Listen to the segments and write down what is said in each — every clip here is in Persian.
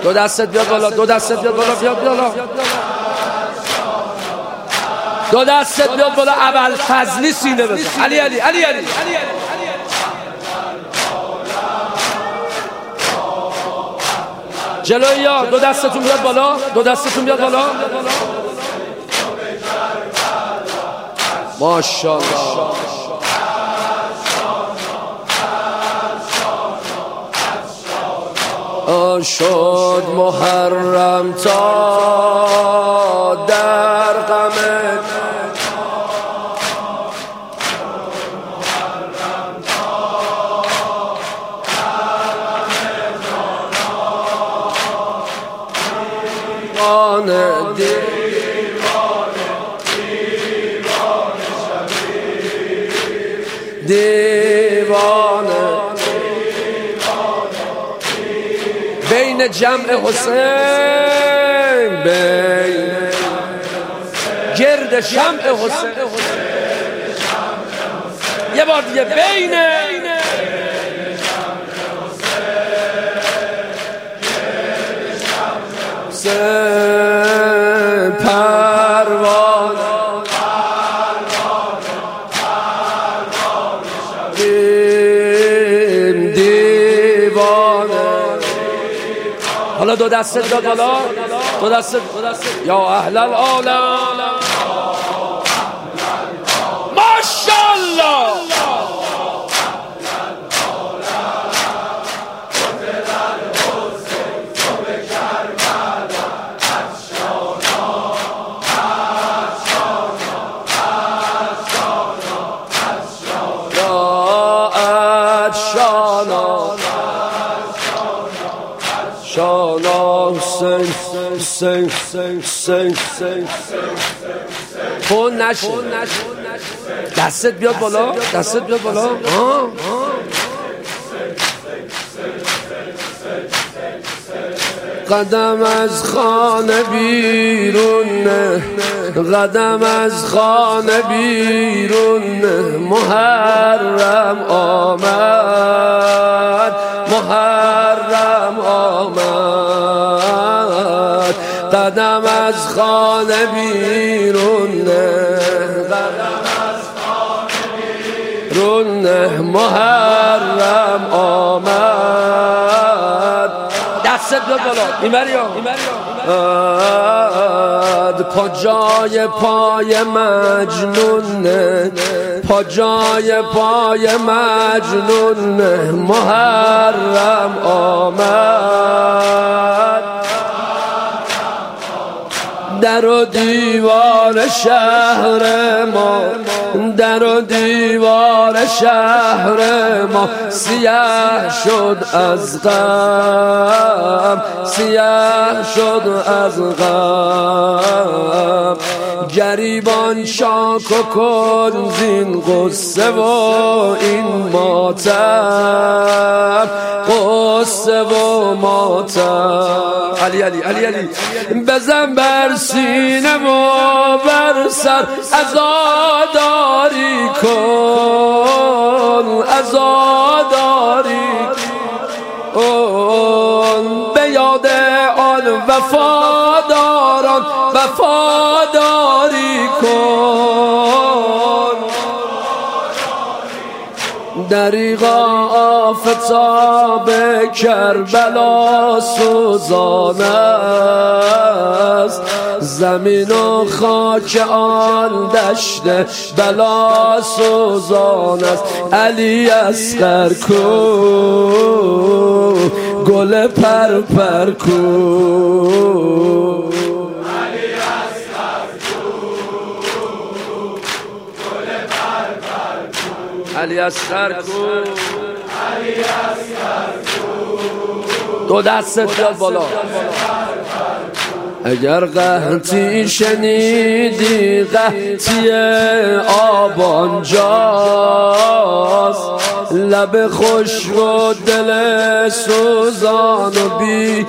دو دستت بیاد بالا، دو دستت بیاد بالا، بیاد بالا، دو دستت بیاد بالا. ابوالفضلی سینه بزن. علی علی علی علی جلوی یار، دو دستتون بیاد بالا، دو دستتون بیاد بالا. ماشاءالله. شد محرم تا در غم دیوانه بین جمع حسین، بین گرد شمع حسین. یه بار دیگه بین پروانه دیوانه. حالا دو دستت داد بالا، دو دستت. یا اهل العالم ماشاءالله. شانا حسین خون نشه. دستت بیاد بالا، دستت بیاد بالا. قدم از خانه بیرون نه، قدم از خانه بیرون نه. محرم آمد، محرم آمد. قدم از خانه بیرون نه، قدم از خانه بیرون نه. محرم آمد. دستت بیاد بالا. ایمریا پا جای پای مجنون، پا جای پای مجنون. محرم آمد. در و دیوار شهر ما، در و دیوار شهر ما سیاه شد از غم، سیاه شد از غم. گریبان شاک و کن زین قصه و این ماتم، قصه و ماتم. علی علی علی علی بزن بر سینه و بر سر، عزاداری کن، عزاداری کن. به یاد آن وفاداران وفاداری کن. دریغا آفتاب کربلا سوزان است، زمین و خاک آن دشت بلا سوزان است. علی اصغر کو، گل پر کو. علی اصغر کو، دو دستت بیاد بالا. اگر قحطی شنیدی قحطی آبانجاست، لب خشک و دل سوزان و بی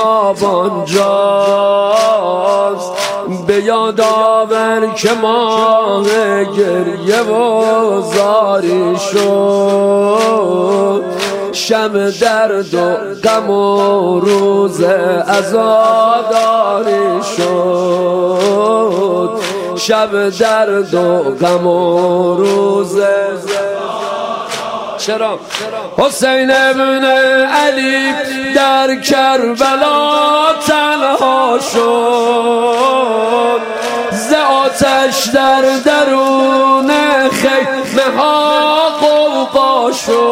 تابانجاست. به یاد آور که ماه گریه و زاری شد، شب درد و غم و روز عزاداری شد، شب درد و غم و روز چرا حسین ابن علی در کربلا تنها شد، ز آتش در درون خیمه ها غوغا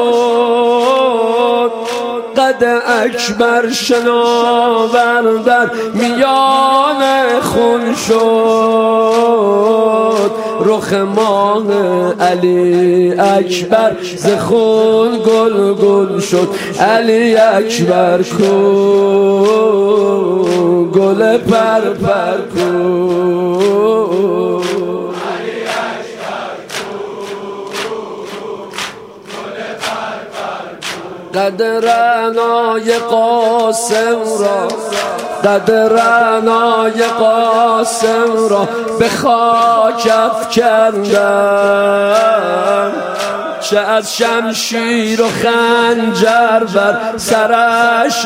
شد، قد اکبر شناور در میان خون شد، رخ ماه علی اکبر ز خون گل گل شد، علی اکبر کو گل پر پر کو، قدرنای قاسم را، قدرنای قاسم را به خاک افکندند، چه از شمشیر و خنجر بر سرش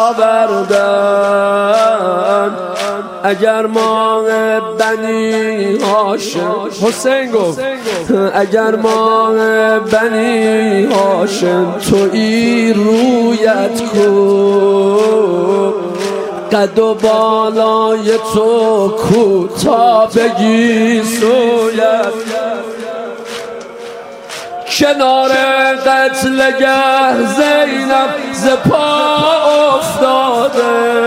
آوردند، اگر ما بنی هاشم، حسین گفت اگر ما بنی هاشم تویی رویت کو، قد و بالای تو کوتاه بگی سویت، کنار قتلگه زینب ز پا افتاده،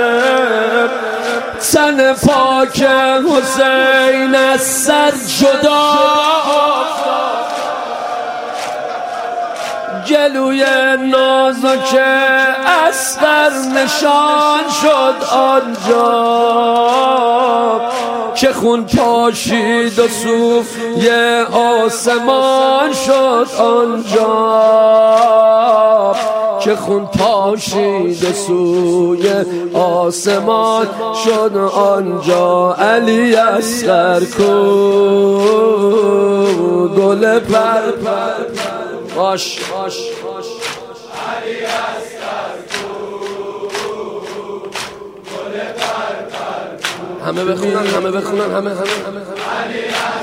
تن پاک حسین از سر جدا افتاد، گلوی نازک اصغر نشان شد آنجا، که خون پاشید و صوفی آسمان شد آنجا، که خون پاشید و سوی آسمان شد آنجا، علی اصغر کو گل پر پر باش باش باش، علی اصغر کو گل پر پر، همه بخونن همه بخونن همه علی